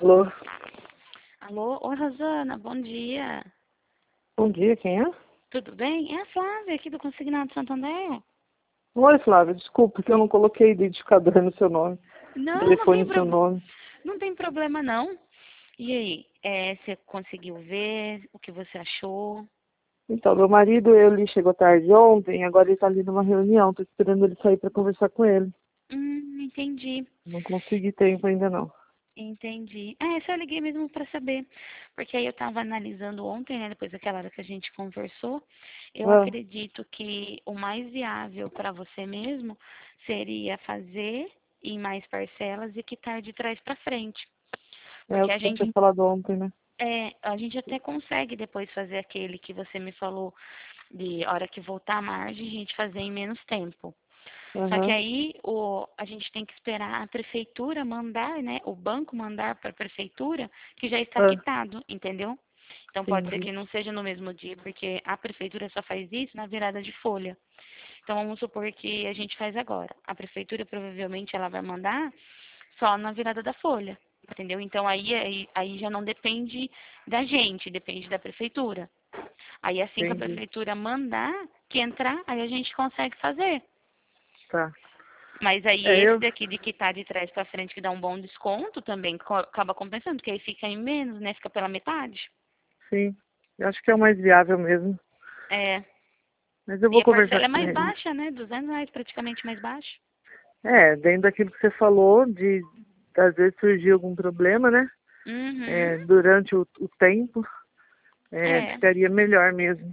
Alô? Alô? Oi, Rosana, bom dia. Bom dia, quem é? Tudo bem? É a Flávia, aqui do Consignado Santander. Oi, Flávia, desculpa que eu não coloquei identificador no seu nome. Não, Telefone no seu nome. não tem problema, não. E aí, você conseguiu ver o que você achou? Então, meu marido, ele chegou tarde ontem, agora ele tá ali numa reunião, tô esperando ele sair para conversar com ele. Entendi. Não consegui tempo ainda não. Entendi. Só liguei mesmo para saber, porque aí eu estava analisando ontem, né, depois daquela hora que a gente conversou, eu Ah, acredito que o mais viável para você mesmo seria fazer em mais parcelas e quitar de trás para frente. é o Porque que você tinha falado ontem, né? a gente até consegue depois fazer aquele que você me falou de hora que voltar a margem, a gente fazer em menos tempo. Só que Aham, aí a gente tem que esperar a prefeitura mandar, né? O banco mandar para a prefeitura que já está ah, quitado, entendeu? Então pode ser entendi. que não seja no mesmo dia, porque a prefeitura só faz isso na virada de folha. Então vamos supor que a gente faz agora. A prefeitura provavelmente ela vai mandar só na virada da folha, entendeu? Então aí já não depende da gente, depende da prefeitura. Aí assim que a Entendi. prefeitura mandar que entrar, aí a gente consegue fazer. Tá. Mas aí É, esse eu, daqui de que tá de trás pra frente, que dá um bom desconto, também acaba compensando, porque aí fica em menos, né? Fica pela metade. sim. Eu acho que é o mais viável mesmo. É. Mas eu E vou a conversar parcela é com mais ele. baixa, né? R$ 200 praticamente mais baixa. É, dentro daquilo que você falou, de às vezes surgir algum problema, né? Uhum. É, durante o tempo, É. ficaria melhor mesmo.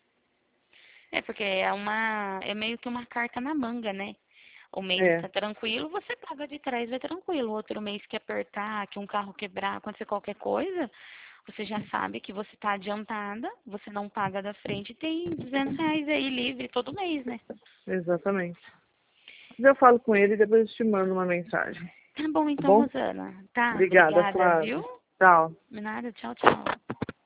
É porque é meio que uma carta na manga, né? O mês É, está tranquilo, você paga de trás, vai tranquilo. Outro mês que apertar, que um carro quebrar, acontecer qualquer coisa, você já sabe que você está adiantada, você não paga da frente e tem R$ 200 aí livre todo mês, né? exatamente. Eu falo com ele e depois eu te mando uma mensagem. Tá bom Tá então, bom? Rosana. Tá, Obrigada, obrigada, viu? Flávia. Tchau. De nada, tchau, tchau.